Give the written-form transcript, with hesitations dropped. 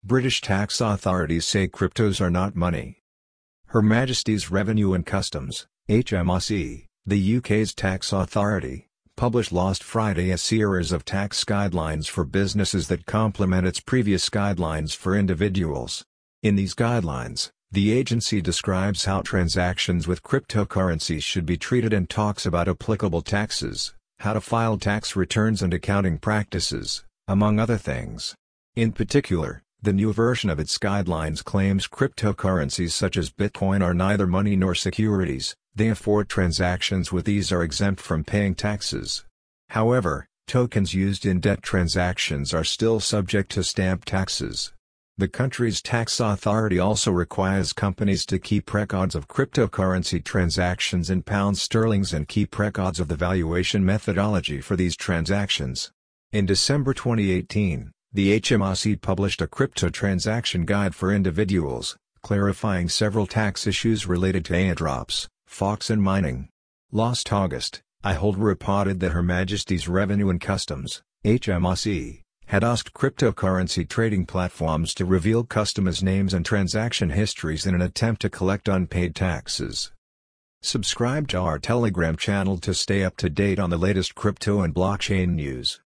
British tax authorities say cryptos are not money. Her Majesty's Revenue and Customs, HMRC, the UK's tax authority, published last Friday a series of tax guidelines for businesses that complement its previous guidelines for individuals. In these guidelines, the agency describes how transactions with cryptocurrencies should be treated and talks about applicable taxes, how to file tax returns and accounting practices, among other things. In particular, the new version of its guidelines claims cryptocurrencies such as Bitcoin are neither money nor securities, therefore transactions with these are exempt from paying taxes. However, tokens used in debt transactions are still subject to stamp taxes. The country's tax authority also requires companies to keep records of cryptocurrency transactions in pounds sterling and keep records of the valuation methodology for these transactions. In December 2018, the HMRC published a crypto transaction guide for individuals, clarifying several tax issues related to airdrops, forks and mining. Last August, iHold reported that Her Majesty's Revenue and Customs, HMRC, had asked cryptocurrency trading platforms to reveal customers' names and transaction histories in an attempt to collect unpaid taxes. Subscribe to our Telegram channel to stay up to date on the latest crypto and blockchain news.